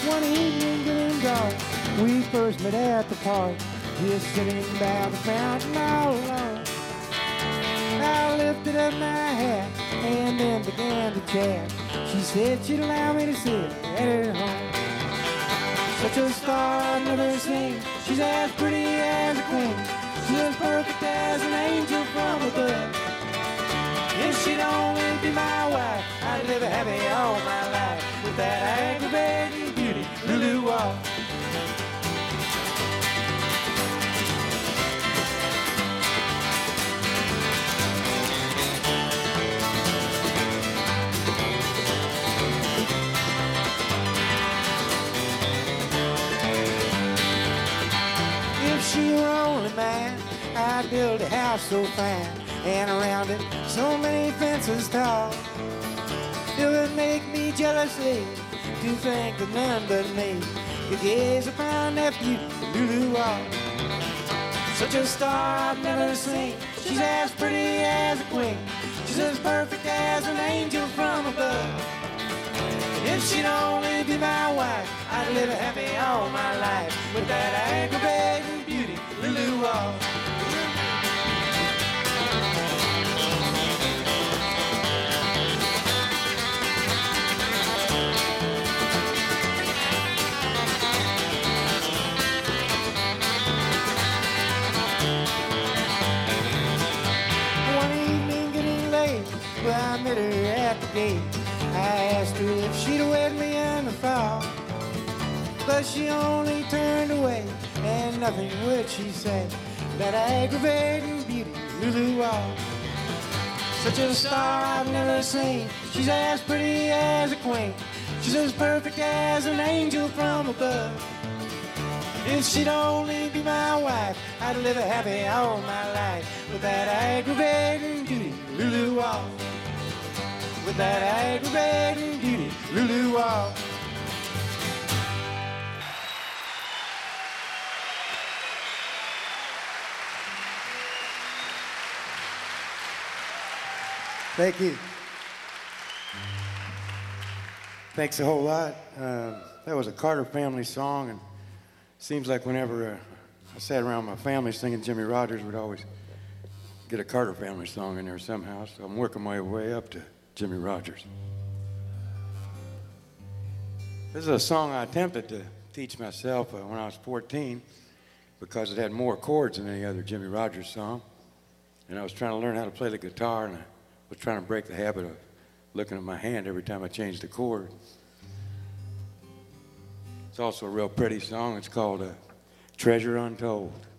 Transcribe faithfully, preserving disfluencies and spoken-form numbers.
One evening getting dark, we first met at the park, just sitting by the fountain all alone. I lifted up my hat and then began to chat. She said she'd allow me to sit at her home. Such a star I've never seen. She's as pretty as a queen. She's as perfect as an angel from above. If she'd only be my wife, I'd live happy all my life with that aggravating beauty, Lulu Wall. If she were only mine, I'd build a house so fine, and around it so many fences tall. It would make me jealously to think that none but me could gaze upon that beauty, Lulu Wall. Such a star I've never seen. She's as pretty as a queen. She's as perfect as an angel from above. If she'd only be my wife, I'd live happy all my life with that aggravating beauty, Lulu Wall. One evening getting late, well, I met her at the gate. I asked her if she'd wed me in the fall, but she only turned away, and nothing would she say. That aggravating beauty, Lulu Wall. Such a star I've never seen. She's as pretty as a queen. She's as perfect as an angel from above. If she'd only be my wife, I'd live happy all my life with that aggravating beauty, Lulu Wall. With that aggravating beauty, Lulu Wall. Thank you. Thanks a whole lot. Uh, that was a Carter family song, and it seems like whenever uh, I sat around my family singing Jimmy Rogers, we'd always get a Carter family song in there somehow, so I'm working my way up to Jimmy Rogers. This is a song I attempted to teach myself uh, when I was fourteen because it had more chords than any other Jimmy Rogers song. And I was trying to learn how to play the guitar, and I was trying to break the habit of looking at my hand every time I changed the chord. It's also a real pretty song. It's called uh, Treasure Untold.